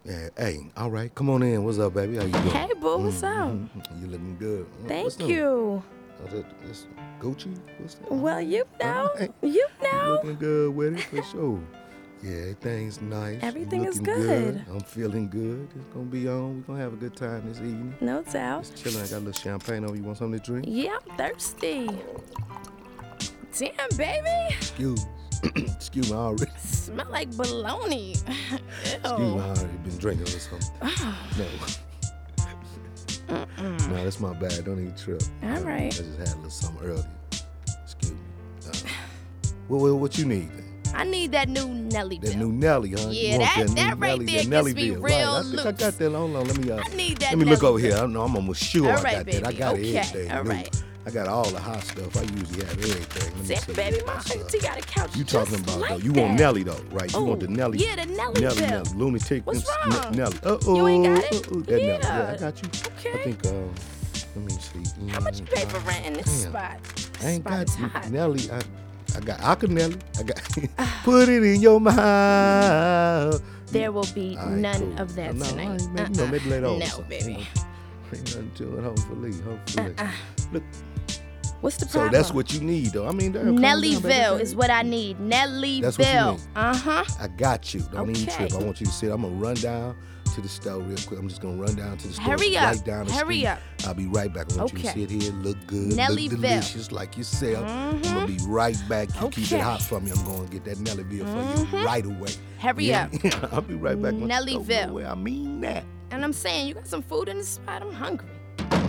Yeah, hey, all right, come on in. What's up, baby? How you doing? Hey, boo, what's up? You looking good. What's Thank new? you. That's Gucci? What's that? Well, you know, All right. you You know. looking good with it for sure. Yeah, everything's nice. You Everything is looking good. I'm feeling good. It's gonna be on. We're gonna have a good time this evening. No doubt. Just chilling. I got a little champagne on. You want something to drink? Yeah, I'm thirsty. Damn, baby. Excuse me, I already. Smell like bologna. Excuse me, I already been drinking or something. No. No, that's my bad. Don't even trip. All right. I just had a little something earlier. Excuse me. What you need then? I need that new Nelly That bill. new Nelly, huh? Yeah, You want that new right Nelly, there that Nelly gets me bill. real Right. I think I loose. got that. Hold on. Let me I need that let me look Nelly over here. bill. I'm almost sure All I right, got that. I baby. got Okay, everything. all new. right. I got all the hot stuff. I usually have everything. Let me Damn, see baby, my what's up. auntie got a couch You just talking about like though? You that. want Nelly though, right? You want the Nelly? Yeah, the Nelly bill. Nelly, lunatic. What's wrong? Nelly. You ain't got it? That Nelly. Yeah. Yeah, I got you. Okay. I think. Let me see. How much you pay for rent in this Damn. spot? I ain't Spot got is hot. Nelly. I got Nelly. I got put it in your mouth. There will be All right, none cool. of that No, tonight. maybe later on. or No, something. baby. Ain't nothing to it. Hopefully. Look, What's the so problem? that's what you need, though. I mean, damn, calm down, baby. Nellyville is what I need. Nellyville. That's what you need. Uh-huh. I got you. Don't even Okay. trip. I want you to sit. I'm gonna run down to the store real quick. I'm just gonna run down to the store. Hurry right up. down the Hurry street. up. I'll be right back. I want you to Okay. sit here, look good, Nellyville. look delicious like yourself. I'm gonna be right back. You keep Okay. it hot for me. I'm gonna get that Nellyville for you right away. Hurry Yeah? up. I'll be right back. Nellyville. I mean that. And I'm saying, you got some food in the spot? I'm hungry.